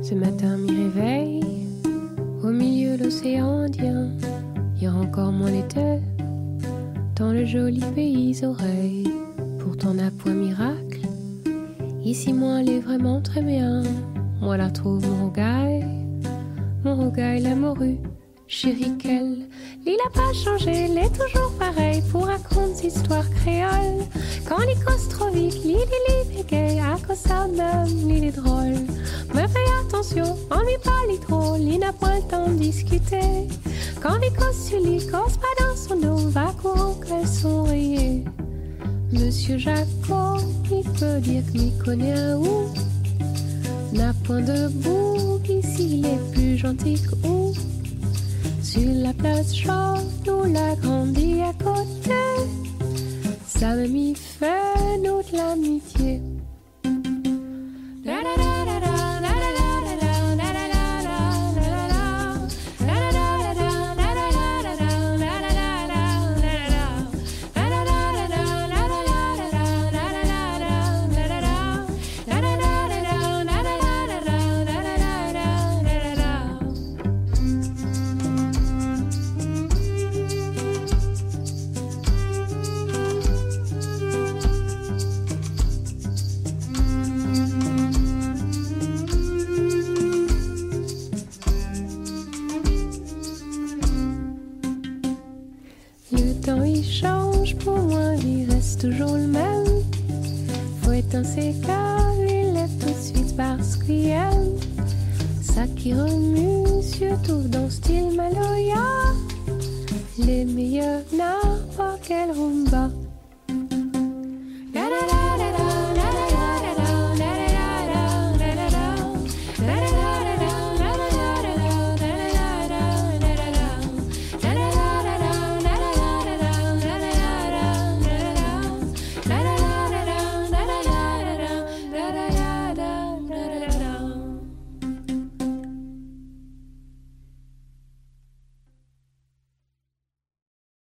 Ce matin, m'y réveille au milieu de l'océan Indien. Hier encore moins l'été dans le joli pays oreilles. Pourtant n'a point miracle. Ici moi elle est vraiment très bien. Moi la trouve mon rogaille la morue. Chérie qu'elle, il a pas changé, il est toujours pareil pour raconter histoires créoles. Quand il cause trop vite, il est gay, à cause ça même, il est drôle. Mais fais attention, on lui parle trop, il n'a point le temps de discuter. Quand il cause sur lui, cause pas dans son dos, va courant qu'elles sont rayées. Monsieur Jacot, il peut dire que m'y connaît un ou n'a point de bouc, ici il est plus gentil que où. Sur la place chaude où l'a grandi à côté, ça m'a mis fait nous de l'amitié. Toujours le même, faut éteindre ses câbles, il lève tout de suite parce qu'il aime ça qui remue, surtout dans style Maloya. Les meilleurs nains